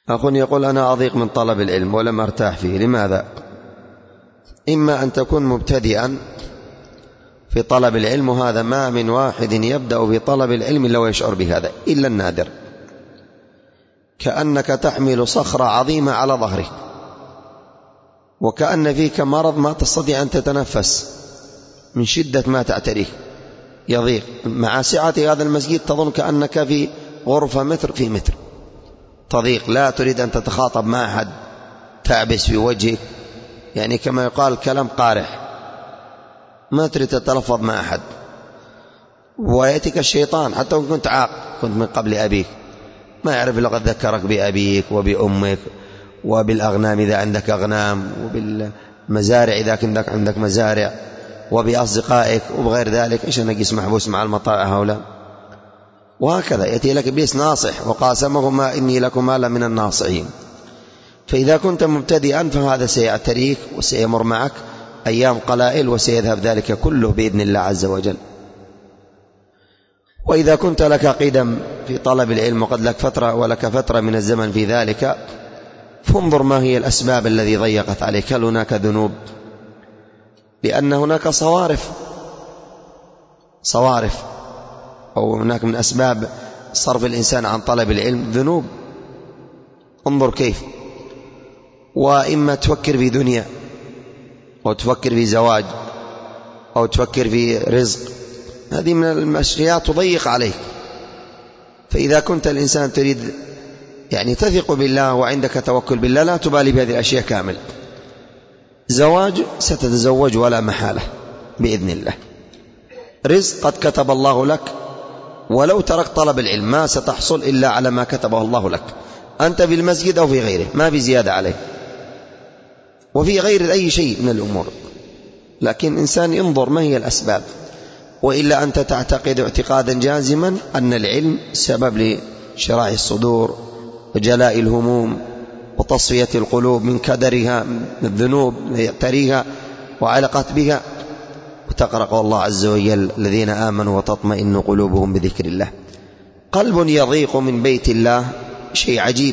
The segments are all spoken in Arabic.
أخ يقول أنا أضيق من طلب العلم ولم أرتاح فيه، لماذا؟ إما أن تكون مبتدئا في طلب العلم، وهذا ما من واحد يبدأ في طلب العلم إلا ويشعر بهذا إلا النادر، كأنك تحمل صخرة عظيمة على ظهرك وكأن فيك مرض ما تستطيع أن تتنفس من شدة ما تعتريه، يضيق مع سعة هذا المسجد، تظن كأنك في غرفة متر في متر، تضيق، لا تريد أن تتخاطب مع أحد، تعبس في وجهك، يعني كما يقال كلام قارح، ما تريد تتلفظ مع أحد، ويأتيك الشيطان حتى وإن كنت عاق، كنت من قبل أبيك، ما يعرف لقد ذكرك بأبيك وبأمك وبالأغنام إذا عندك أغنام، وبالمزارع إذا كنت عندك مزارع، وبأصدقائك وبغير ذلك. إيش نجلس محبوس مع المطاع هؤلاء؟ وهكذا يأتي لك إبليس ناصح، وقاسمهما إني لكما لمن الناصحين. فإذا كنت مبتدئا فهذا سيعتريك وسيمر معك أيام قلائل وسيذهب ذلك كله بإذن الله عز وجل. وإذا كنت لك قدم في طلب العلم وقد لك فترة من الزمن في ذلك، فانظر ما هي الأسباب الذي ضيقت عليك. هل هناك ذنوب؟ لأن هناك صوارف أو هناك من أسباب صرف الإنسان عن طلب العلم ذنوب. انظر كيف، وإما تفكر في دنيا أو تفكر في زواج أو تفكر في رزق، هذه من المشريات تضيق عليك. فإذا كنت الإنسان تريد يعني تثق بالله وعندك توكل بالله، لا تبالي بهذه الأشياء كامل. زواج ستتزوج ولا محالة بإذن الله، رزق قد كتب الله لك، ولو تركت طلب العلم ما ستحصل إلا على ما كتبه الله لك، أنت في المسجد أو في غيره، ما في زيادة عليه، وفي غير أي شيء من الأمور. لكن إنسان ينظر ما هي الأسباب، وإلا أنت تعتقد اعتقادا جازما أن العلم سبب لشراح الصدور وجلاء الهموم وتصفية القلوب من كدرها، من الذنوب يعتريها وعلقت بها، وتقرأ الله عز وجل الذين آمنوا وتطمئن قلوبهم بذكر الله. قلب يضيق من بيت الله شيء عجيب،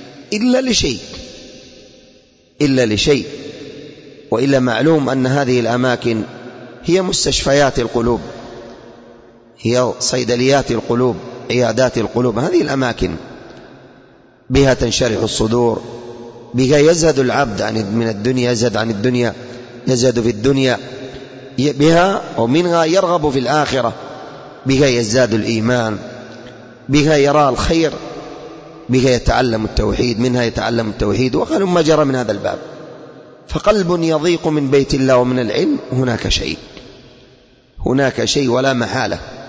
إلا لشيء، وإلا معلوم أن هذه الأماكن هي مستشفيات القلوب، هي صيدليات القلوب، عيادات القلوب. هذه الأماكن بها تنشرح الصدور، بها يزهد العبد من الدنيا، يزهد عن الدنيا، يزهد في الدنيا، بها ومنها يرغب في الآخرة، بها يزداد الإيمان، بها يرى الخير، بها يتعلم التوحيد، منها يتعلم التوحيد، وقالوا ما جرى من هذا الباب. فقلب يضيق من بيت الله ومن العلم، هناك شيء ولا محالة.